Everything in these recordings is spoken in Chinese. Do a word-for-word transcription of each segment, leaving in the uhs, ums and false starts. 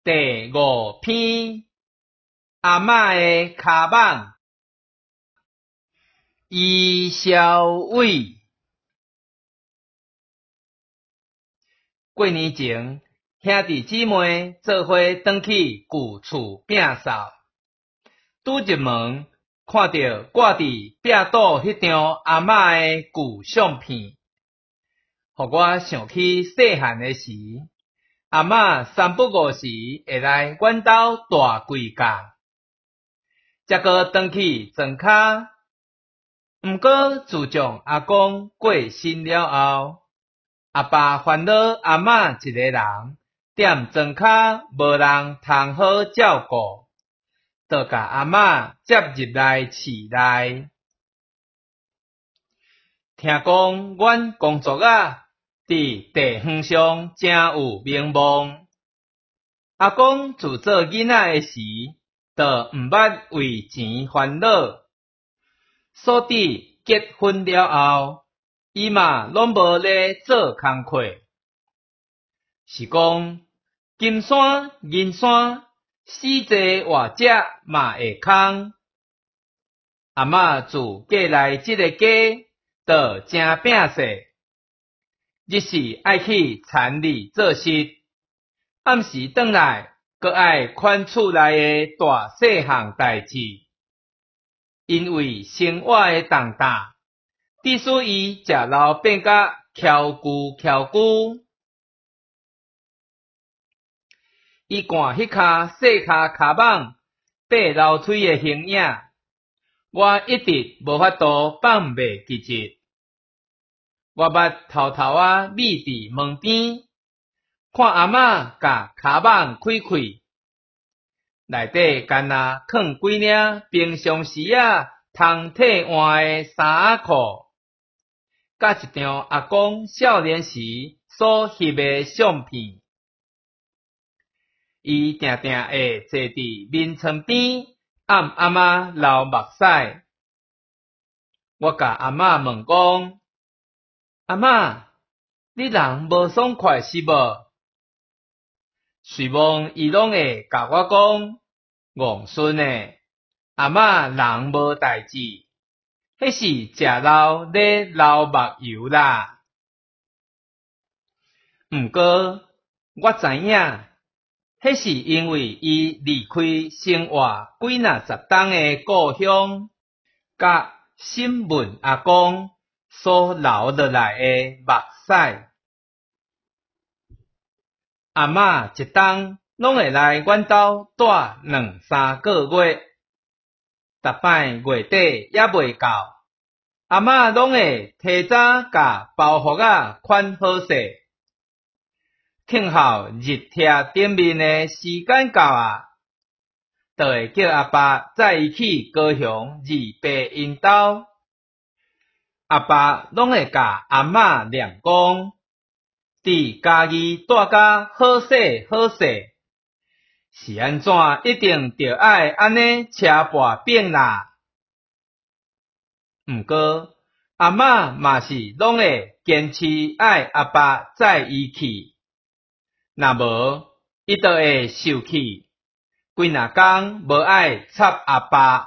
第五篇，阿嬷的骹蠓。伊消伟。过年前，兄弟姊妹做伙转去旧厝摒扫，拄入门，看到挂伫壁倒迄张阿嬷的旧相片，互我想起细汉的时，阿嬷三不五时会来阮兜大几工，才搁转去庄骹。毋过自从阿公过身了后，阿爸烦恼阿嬷一个人踮庄骹无人通好照顾，就甲阿嬷接入来厝内。听讲阮工作啊，伫地方上真有名望。阿公自做囡仔的时，就毋捌为钱烦恼，所以结婚了后，伊嘛拢无咧做工课。是讲金山银山，死济活食嘛会空。阿嬷自嫁来即个家，就真拼势，日时爱去田里做事，暗时转来，阁爱看厝内的大细项代志。因为生活的重担，致使伊食老变甲翘骨翘骨。伊看迄骹细骹骹蠓爬楼梯的形影，我一直无法度放袂记忆。我捌偷偷啊眯伫门边，看阿嬷甲骹蠓开开，内底干那藏几领平常时啊通替换的衫仔裤，甲一张阿公少年时所翕的相片。伊定定会坐伫面床边，按阿嬷流目屎。我甲阿嬷问讲：阿嬷，你人无爽快是无？随望伊拢会甲我讲：戆孙诶，阿嬷人无代志，迄是食老咧流目油啦。毋过我知影，迄是因为伊离开生活几若十冬的故乡，甲审问阿公所流落来的目屎。阿嬷一冬拢会来阮兜住两三个月，逐摆月底也未到，阿嬷拢会提早甲包袱仔款好势。听候日贴顶面的时间到啊，就会叫阿爸载伊去高雄二伯因兜。阿爸拢会甲阿嬷念讲，伫家己住甲好势好势，是安怎一定着爱安尼车跋柄啦。毋过阿嬷嘛是拢会坚持爱阿爸载伊去。若无，伊就会受气，规若工无爱插阿爸。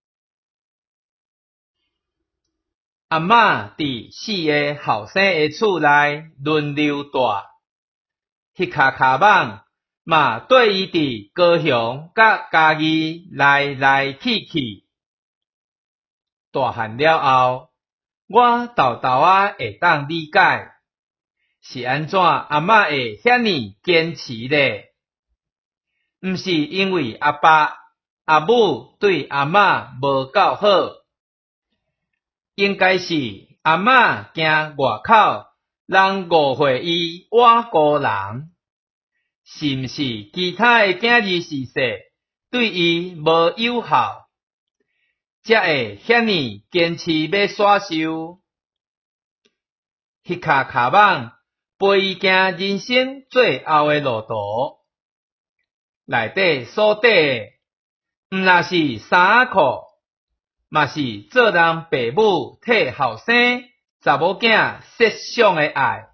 阿嬷伫四个后生的厝内轮流住，迄骹骹蠓嘛缀伊伫高雄甲家己来来去去。大汉了后，我豆豆啊会当理解。是安怎阿嬷会遐尼坚持咧？毋是因为阿爸阿母对阿嬷无够好，应该是阿嬷惊外口人误会伊我孤人，是毋是其他的囝儿时势对伊无友好，才会遐尼坚持要煞受？迄骹骹蠓陪伊行人生最后的路途，内底所底的，毋若是衫仔裤，嘛是做人爸母替后生查某囝设想的爱。